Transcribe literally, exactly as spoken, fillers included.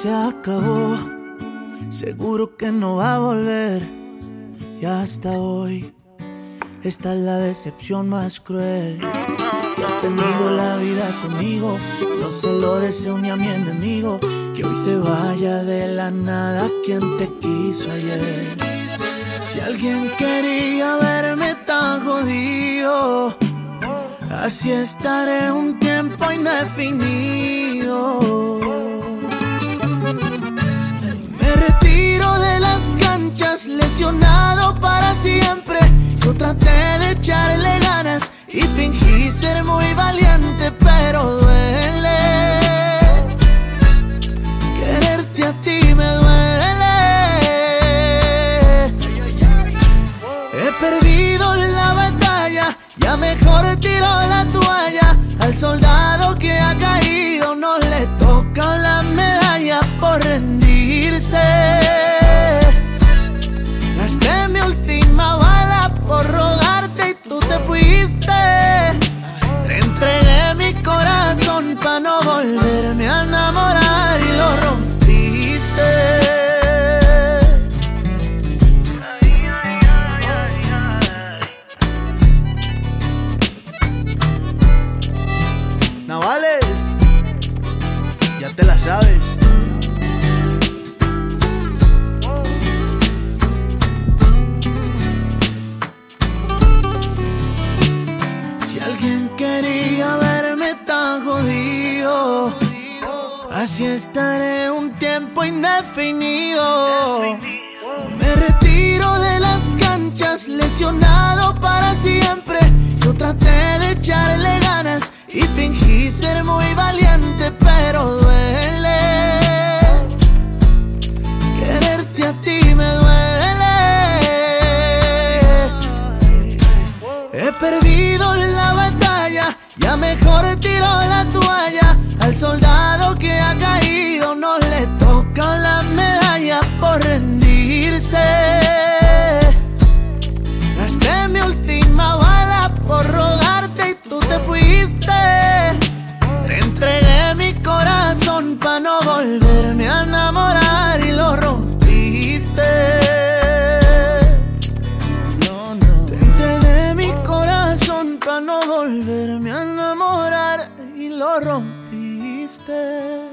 Se acabó, seguro que no va a volver. Y hasta hoy, esta es la decepción más cruel que ha tenido la vida conmigo. No se lo deseo ni a mi enemigo, que hoy se vaya de la nada quien te quiso ayer. Si alguien quería verme tan jodido, así estaré un tiempo indefinido. Me retiro de las canchas lesionado para siempre. Yo traté de echarle ganas y fingí ser muy valiente, pero duele. Quererte a ti me duele. He perdido la batalla, ya mejor tiro la toalla. Al soldado que ha caído no le toca la medalla por rendirse. Gasté mi última bala por rogarte y tú te fuiste. Te entregué mi corazón pa' no volverme a enamorar y lo rompiste. Navales, ya te la sabes. Si alguien quería verme tan jodido, así estaré un tiempo indefinido. Me retiro de las canchas lesionado para siempre. Yo traté de echarle ganas y fingí ser muy valiente, pero duele. Quererte a ti me duele. He perdido la batalla, ya mejor tiro la toalla. Al soldado que ha caído no le toca la medalla por rendirse. Gasté mi última bala por rogarte y tú te fuiste. Te entregué mi corazón pa' no volverme a enamorar y lo rompiste. No, no. Te entregué mi corazón pa' no volverme a enamorar y lo rompiste.